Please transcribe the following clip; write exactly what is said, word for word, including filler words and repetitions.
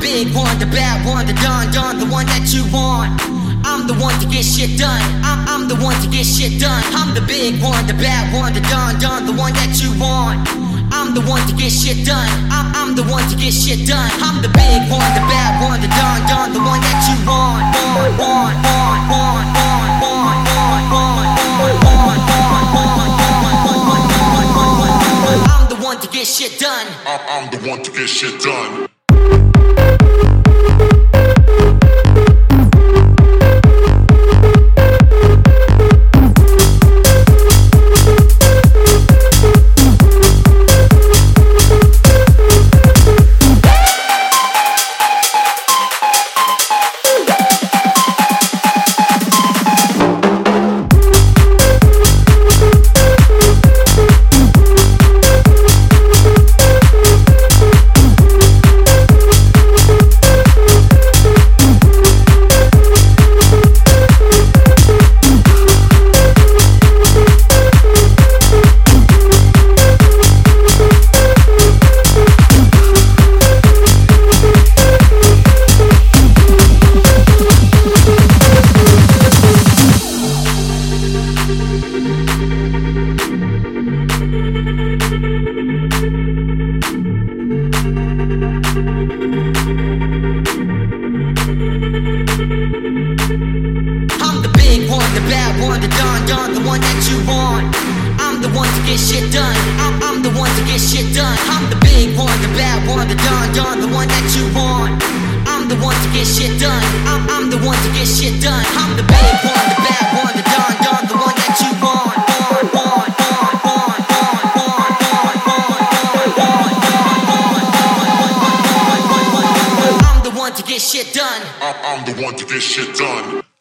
big one, the bad one, the don don, the one that you want. I'm the one to get shit done. I'm, I'm the one to get shit done. I'm the big one, the bad one, the don don, the one that you want. I'm the one to get shit done. I'm, I'm the one to get shit done. I'm the big one, the bad one, the don don, the one that you want. Want, want, want, want, want, want, want, want, want, want, want. I'm the one to get shit done. I'm the one to get shit done. The don don, the one that you want. I'm the one to get shit done. I'm, I'm the one to get shit done. I'm the big one, the bad one, the don don, the one that you want. I'm the one to get shit done. I'm, I'm the one to get shit done. I'm the big one, the bad one, the don don, the one that you want. Want, want, want, want, want, want, want, want, want, want, want. I'm the one to get shit done. I'm the one to get shit done.